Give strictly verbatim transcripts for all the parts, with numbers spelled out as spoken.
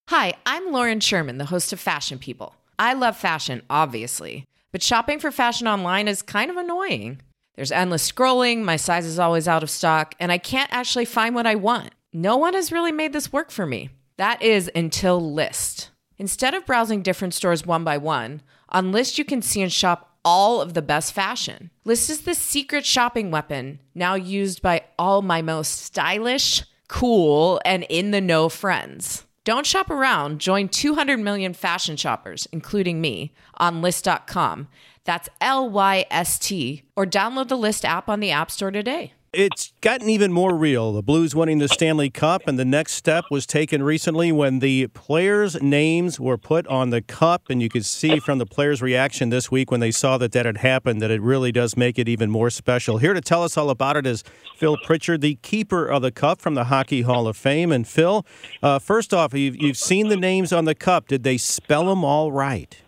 Hi, I'm Lauren Sherman, the host of Fashion People. I love fashion, obviously, but shopping for fashion online is kind of annoying. There's endless scrolling, my size is always out of stock, and I can't actually find what I want. No one has really made this work for me. That is until Lyst. Instead of browsing different stores one by one, on Lyst you can see and shop all of the best fashion. Lyst is the secret shopping weapon, now used by all my most stylish, cool, and in-the-know friends. Don't shop around. Join two hundred million fashion shoppers, including me, on Lyst dot com. That's L Y S T. Or download the Lyst app on the App Store today. It's gotten even more real. The Blues winning the Stanley Cup, and the next step was taken recently when the players' names were put on the cup, and you could see from the players' reaction this week when they saw that that had happened that it really does make it even more special. Here to tell us all about it is Phil Pritchard, the keeper of the cup from the Hockey Hall of Fame. And Phil, uh, first off, you've, you've seen the names on the cup. Did they spell them all right?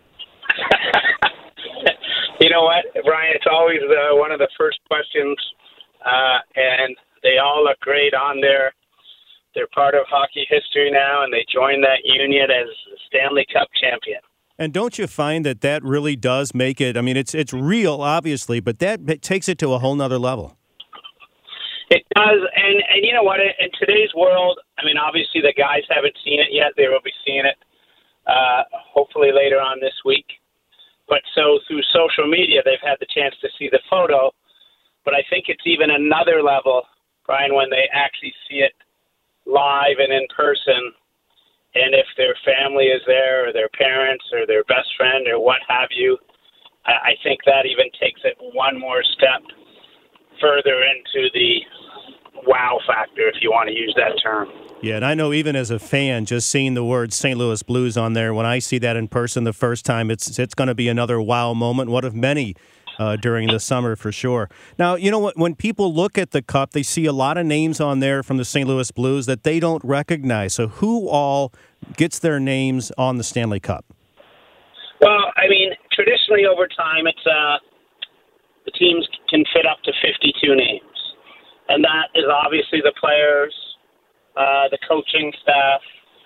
You know what, Brian? It's always uh, one of the first questions. Uh, and they all look great on there. They're part of hockey history now, and they joined that union as Stanley Cup champion. And don't you find that that really does make it, I mean, it's it's real, obviously, but that takes it to a whole nother level. It does, and, and you know what, in today's world, I mean, obviously the guys haven't seen it yet. They will be seeing it uh, hopefully later on this week. But so through social media, they've had the chance to see the photo. But I think it's even another level, Brian, when they actually see it live and in person. And if their family is there or their parents or their best friend or what have you, I think that even takes it one more step further into the wow factor, if you want to use that term. Yeah, and I know even as a fan, just seeing the word Saint Louis Blues on there, when I see that in person the first time, it's it's going to be another wow moment, one of many Uh, during the summer for sure. Now, you know what? When people look at the cup, they see a lot of names on there from the Saint Louis Blues that they don't recognize. So who all gets their names on the Stanley Cup? Well, I mean, traditionally over time, it's uh, the teams can fit up to fifty-two names. And that is obviously the players, uh, the coaching staff,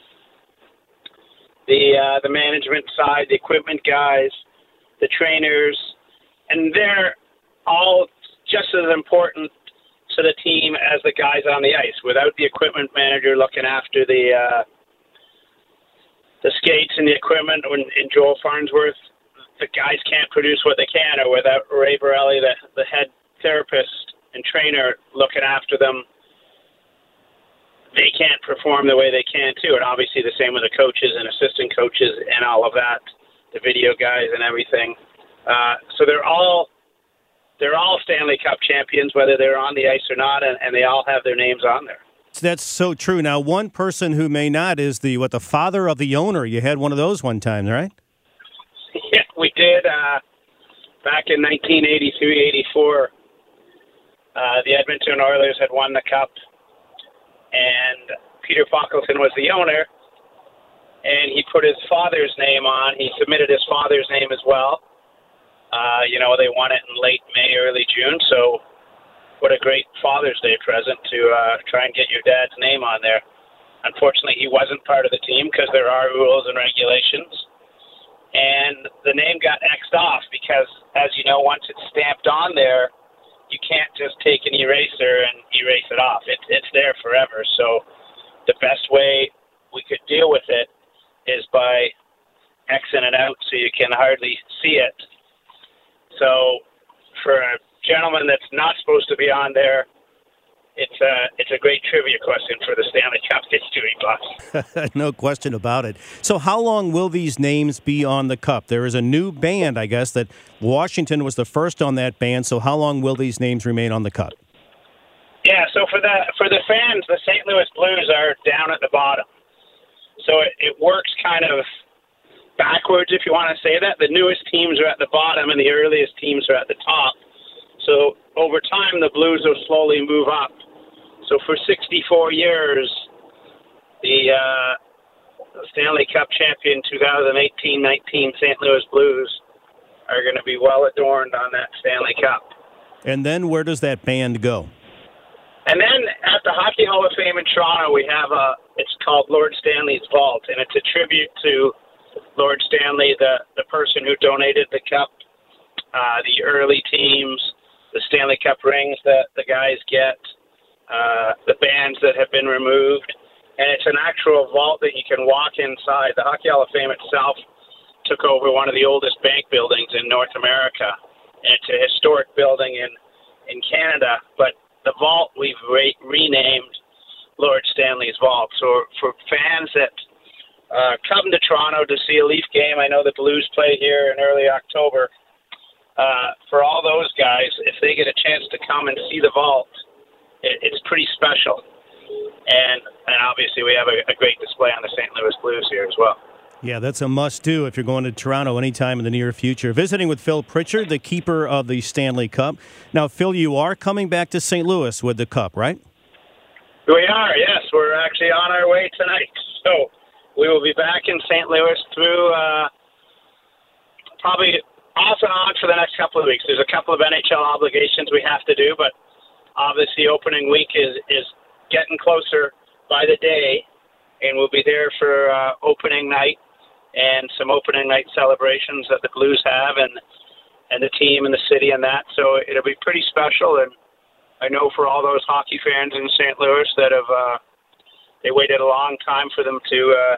the uh, the management side, the equipment guys, the trainers, and they're all just as important to the team as the guys on the ice. Without the equipment manager looking after the uh, the skates and the equipment, and, and Joel Farnsworth, the guys can't produce what they can. Or without Ray Borelli, the, the head therapist and trainer looking after them, they can't perform the way they can too. And obviously the same with the coaches and assistant coaches and all of that, the video guys and everything. Uh, so they're all they're all Stanley Cup champions, whether they're on the ice or not, and, and they all have their names on there. That's so true. Now, one person who may not is the what the father of the owner. You had one of those one time, right? Yeah, we did. Uh, back in nineteen eighty-three eighty-four, uh, the Edmonton Oilers had won the Cup, and Peter Fockleton was the owner, and he put his father's name on. He submitted his father's name as well. Uh, you know, they won it in late May, early June, so what a great Father's Day present to uh, try and get your dad's name on there. Unfortunately, he wasn't part of the team because there are rules and regulations, and the name got X'd off because, as you know, once it's stamped on there, you can't just take an eraser and erase it off. It, it's there forever, so the best way we could deal with it is by Xing it out so you can hardly see it. So for a gentleman that's not supposed to be on there, it's a, it's a great trivia question for the Stanley Cup history buffs. No question about it. So how long will these names be on the Cup? There is a new band, I guess, that Washington was the first on that band. So how long will these names remain on the Cup? Yeah, so for the for the fans, the Saint Louis Blues are down at the bottom. So it, it works kind of backwards, if you want to say that. The newest teams are at the bottom and the earliest teams are at the top. So over time, the Blues will slowly move up. So for sixty-four years, the uh, Stanley Cup champion twenty eighteen nineteen Saint Louis Blues are going to be well adorned on that Stanley Cup. And then where does that band go? And then at the Hockey Hall of Fame in Toronto, we have a, it's called Lord Stanley's Vault, and it's a tribute to Lord Stanley, the, the person who donated the cup, uh, the early teams, the Stanley Cup rings that the guys get, uh, the bands that have been removed. And it's an actual vault that you can walk inside. The Hockey Hall of Fame itself took over one of the oldest bank buildings in North America. And it's a historic building in, in Canada. But the vault we've re- renamed Lord Stanley's Vault. So for fans that uh, come to Toronto to see a Leaf game, I know the Blues play here in early October. Uh, for all those guys, if they get a chance to come and see the vault, it, it's pretty special. And, and obviously we have a, a great display on the Saint Louis Blues here as well. Yeah, that's a must-do if you're going to Toronto anytime in the near future. Visiting with Phil Pritchard, the keeper of the Stanley Cup. Now, Phil, you are coming back to Saint Louis with the Cup, right? We are, yes. We're actually on our way tonight. So we will be back in Saint Louis through uh, probably off and on for the next couple of weeks. There's a couple of N H L obligations we have to do, but obviously opening week is, is getting closer by the day, and we'll be there for uh, opening night and some opening night celebrations that the Blues have and and the team and the city and that. So it'll be pretty special, and I know for all those hockey fans in Saint Louis that have uh, they waited a long time for them to uh,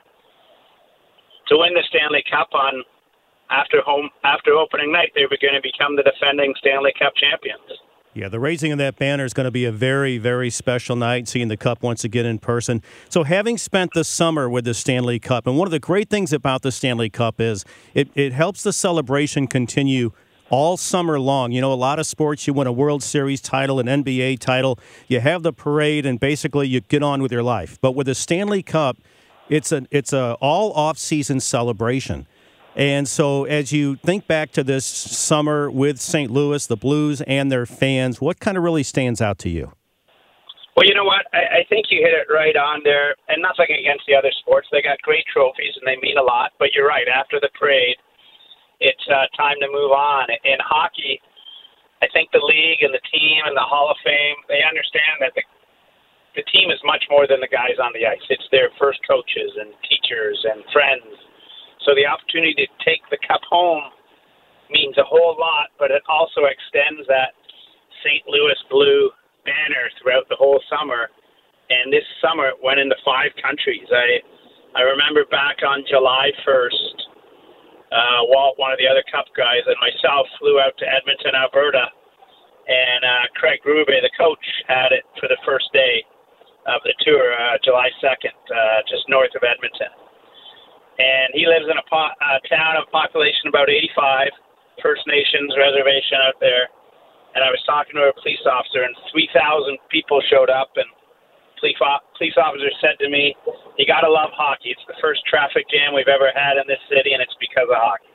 to win the Stanley Cup on after home after opening night. They were going to become the defending Stanley Cup champions. Yeah, the raising of that banner is going to be a very, very special night, seeing the Cup once again in person. So having spent the summer with the Stanley Cup, and one of the great things about the Stanley Cup is it, it helps the celebration continue all summer long. You know, a lot of sports, you win a World Series title, an N B A title, you have the parade, and basically you get on with your life. But with the Stanley Cup, it's a it's a all off-season celebration. And so as you think back to this summer with Saint Louis, the Blues, and their fans, what kind of really stands out to you? Well, you know what? I, I think you hit it right on there, and nothing against the other sports. They got great trophies, and they mean a lot. But you're right. After the parade, it's uh, time to move on. In hockey, I think the league and the team and the Hall of Fame, they understand that the, the team is much more than the guys on the ice. It's their first coaches and teachers and friends. So the opportunity to take the cup home means a whole lot, but it also extends that Saint Louis Blue banner throughout the whole summer. And this summer it went into five countries. I I remember back on July first, uh, Walt, one of the other Cup guys, and myself flew out to Edmonton, Alberta, and uh, Craig Berube, the coach, had it for the first day of the tour, uh, July second, uh, just north of Edmonton. And he lives in a, po- a town of population about eighty-five, First Nations reservation out there. And I was talking to a police officer, and three thousand people showed up. And police police officer said to me, "You got to love hockey. It's the first traffic jam we've ever had in this city, and it's because of hockey."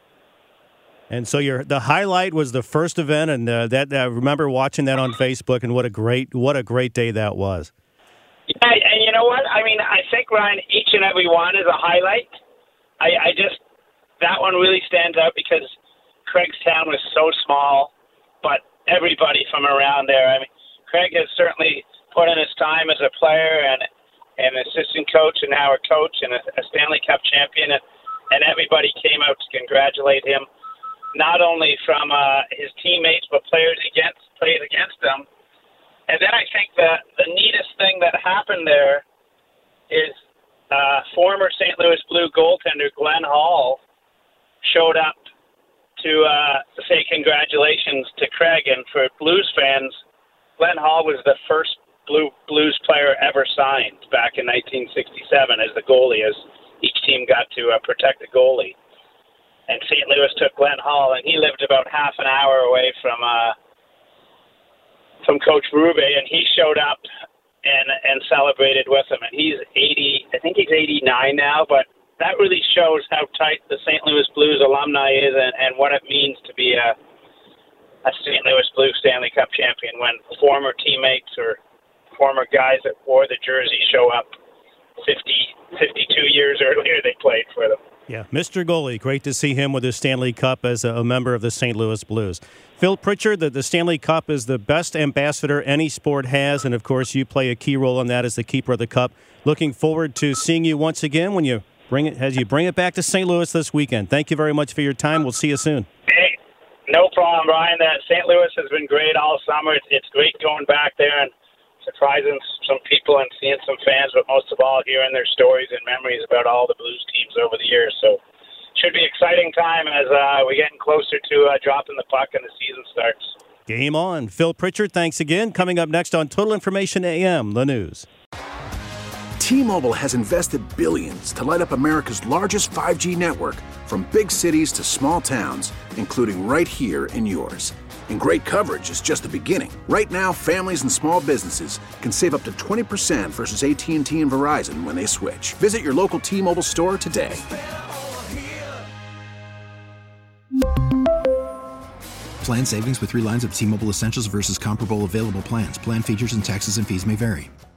And so your the highlight was the first event, and uh, that I remember watching that on Facebook, and what a great what a great day that was. Yeah, and you know what? I mean, I think, Ryan, each and every one is a highlight. I, I just, that one really stands out because Craigstown was so small, but everybody from around there. I mean, Craig has certainly put in his time as a player and an assistant coach and now a coach and a, a Stanley Cup champion, and, and everybody came out to congratulate him, not only from uh, his teammates, but players against played against them. And then I think the, the neatest thing that happened there is uh, former Saint Louis Blue goaltender Glenn Hall showed up to uh, say congratulations to Craig. And for Blues fans, Glenn Hall was the first Blue Blues player ever signed back in nineteen sixty-seven as the goalie, as each team got to uh, protect the goalie. And Saint Louis took Glenn Hall, and he lived about half an hour away from uh, from Coach Berube, and he showed up and and celebrated with him. And he's eighty, I think he's eighty-nine now, but that really shows how tight the Saint Louis Blues alumni is and, and what it means to be a, a Saint Louis Blues Stanley Cup champion when former teammates or former guys that wore the jersey show up fifty, fifty-two years earlier they played for them. Yeah, Mister Goalie, great to see him with his Stanley Cup as a member of the Saint Louis Blues. Phil Pritchard, the, the Stanley Cup is the best ambassador any sport has, and of course you play a key role in that as the keeper of the cup. Looking forward to seeing you once again when you bring it as you bring it back to Saint Louis this weekend. Thank you very much for your time. We'll see you soon. Hey, no problem, Brian. That Saint Louis has been great all summer. It's, it's great going back there and surprising some people and seeing some fans, but most of all hearing their stories and memories about all the Blues teams over the years. So should be exciting time as uh, we're getting closer to uh, dropping the puck and the season starts. Game on. Phil Pritchard, thanks again. Coming up next on Total Information A M, the news. T-Mobile has invested billions to light up America's largest five G network, from big cities to small towns, including right here in yours. And great coverage is just the beginning. Right now, families and small businesses can save up to twenty percent versus A T and T and Verizon when they switch. Visit your local T-Mobile store today. Plan savings with three lines of T-Mobile Essentials versus comparable available plans. Plan features and taxes and fees may vary.